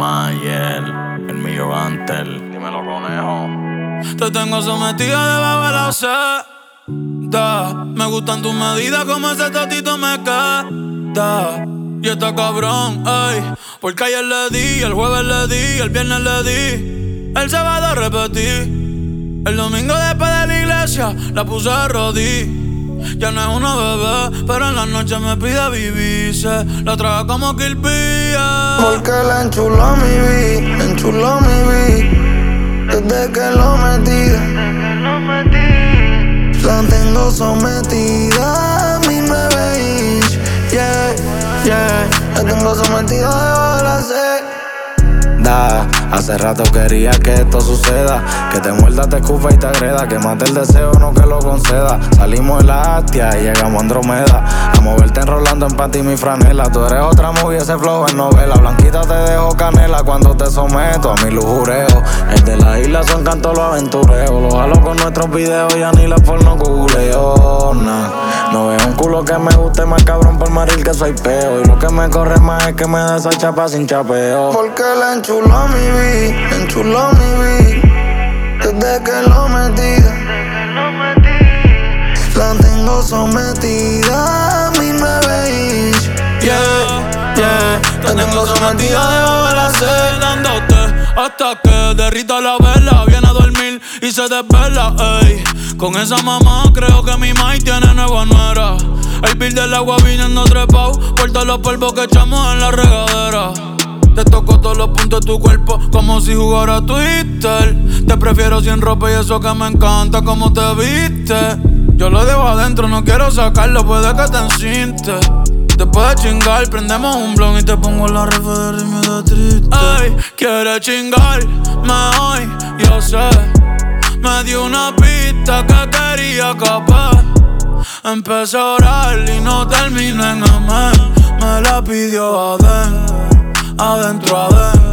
Mayer, el mío Antel. Dímelo, conejo. Te tengo sometida debajo de la seda. Me gustan tus medidas, como ese totito me queda. Y está cabrón, ey. Porque ayer le di, el jueves le di, el viernes le di. El sábado repetí. El domingo después de la iglesia la puse a rodillas. Ya no es una bebé, pero en la noche me pide vivirse. La traga como Kill Bill. Porque la enchuló mi beat, enchuló mi beat. Desde que lo metí, la tengo sometida a mi 9 inch. Yeah, yeah. La tengo sometida debajo de la C. Hace rato quería que esto suceda, que te muerda, te escupa y te agreda, que mate el deseo, no que lo conceda. Salimos de la Astia y llegamos a Andromeda, a moverte enrolando en panty mi franela. Tú eres otra movie, ese flow es novela. Blanquita te dejo canela cuando te someto a mi lujureo. El de la isla son cantos los aventureos, los jalo con nuestros videos, ya ni la porno googleo. No veo un culo que me guste más cabrón por maril que soy peo. Y lo que me corre más es que me dé esa chapa sin chapeo. Porque la enchuló mi beat, enchuló mi beat. Desde que lo metí, la tengo sometida a mi 9 inch. Yeah, yeah. Te tengo sometida debajo de la C, dándote hasta que derrita la vela. Viene a dormir y se desvela, ey. Con esa mamá creo que mi mai tiene nueva nuera. El bill del agua viniendo trepao por todos los polvos que echamos en la regadera. Te toco todos los puntos de tu cuerpo como si jugara Twitter. Te prefiero sin ropa y eso que me encanta como te viste. Yo lo dejo adentro, no quiero sacarlo, puede que te encinte. Después de chingar, prendemos un blon y te pongo la refe de ritmo de triste. Ey, quiere chingarme hoy, yo sé. Me dio una pista que quería capar. Empecé a orar y no terminé en amén. Me la pidió adentro.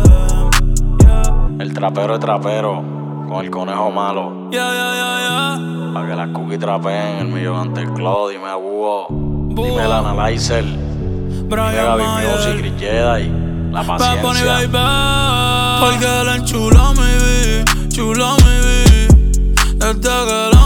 El trapero es trapero, con el conejo malo. Yeah. Pa' que las cookies trapeen, el mío ante el Claude, dime a Búho. Dime el Analyzer. Dime Gaby Music, Chris Jedi. La paciencia. Porque la enchuló mi beat, desde que la